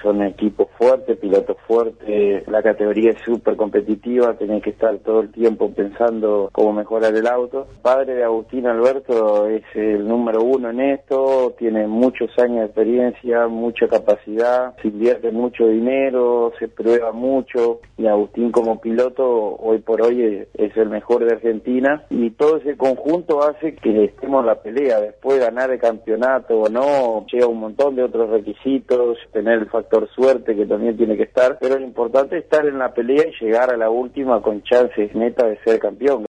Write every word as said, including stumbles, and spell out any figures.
son equipos fuertes, pilotos fuertes, la categoría es súper competitiva, tenés que estar todo el tiempo pensando cómo mejorar el auto. El padre de Agustín Alberto es el número uno en esto, tiene muchos años de experiencia, mucha capacidad, se invierte mucho dinero, se prueba mucho, y Agustín como piloto hoy por hoy es el mejor de Argentina, y todo ese conjunto hace que estemos en la pelea. Después ganar el campeonato o no, llega un montón de otros requisitos, tener el factor suerte que también tiene que estar, pero lo importante es estar en la pelea y llegar a la última con chances netas de ser campeón.